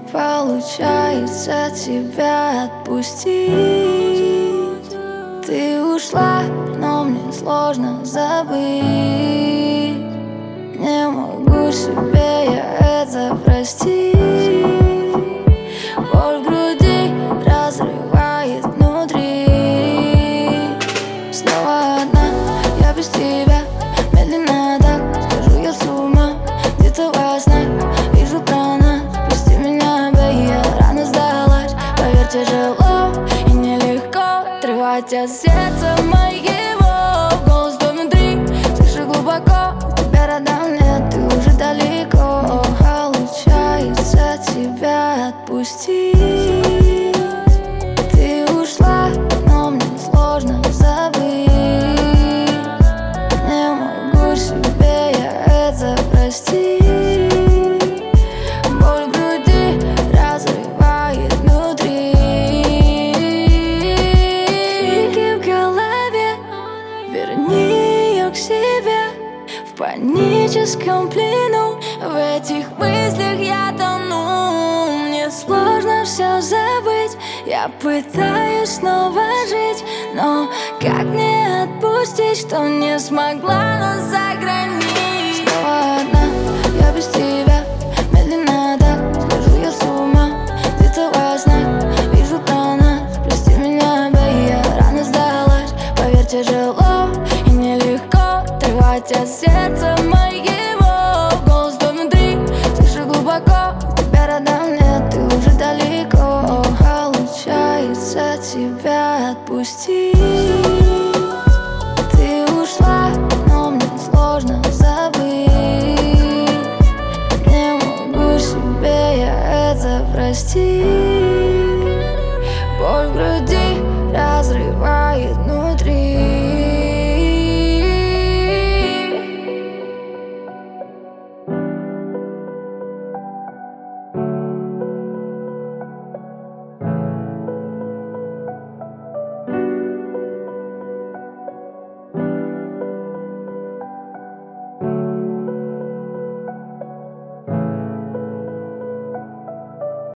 получается тебя отпустить. Ты ушла, но мне сложно забыть. Не могу себе я это простить. Боль в груди разрывает внутри. Снова одна, я без тебя. Медленно так, схожу я с ума. Где-то во снах вижу про нас. Прости меня, бэй, я рано сдалась. Поверь, тяжело и нелегко отрывать от сердца моего. Голос в доме внутри, слышу глубоко. Тебя рядом нет, ты уже далеко. Получается тебя отпустить. Ты ушла, но мне сложно забыть. Не могу себе я это простить. Боль в груди разрывает внутри. Крики в голове, верни ее к себе. В паническом плену, в этих мыслях я тону. Мне сложно все забыть. Я пытаюсь снова жить, но как мне отпустить, что не смогла нас сохранить? Снова одна, я без тебя. Медленно так, схожу я с ума. Где-то во снах вижу про нас. Прости меня, бэй, я рано сдалась. Поверь, тяжело и нелегко отрывать от сердца моего. Голос в доме внутри, слышу глубоко. Тебя рядом нет, ты уже далеко. Получается тебя отпустить.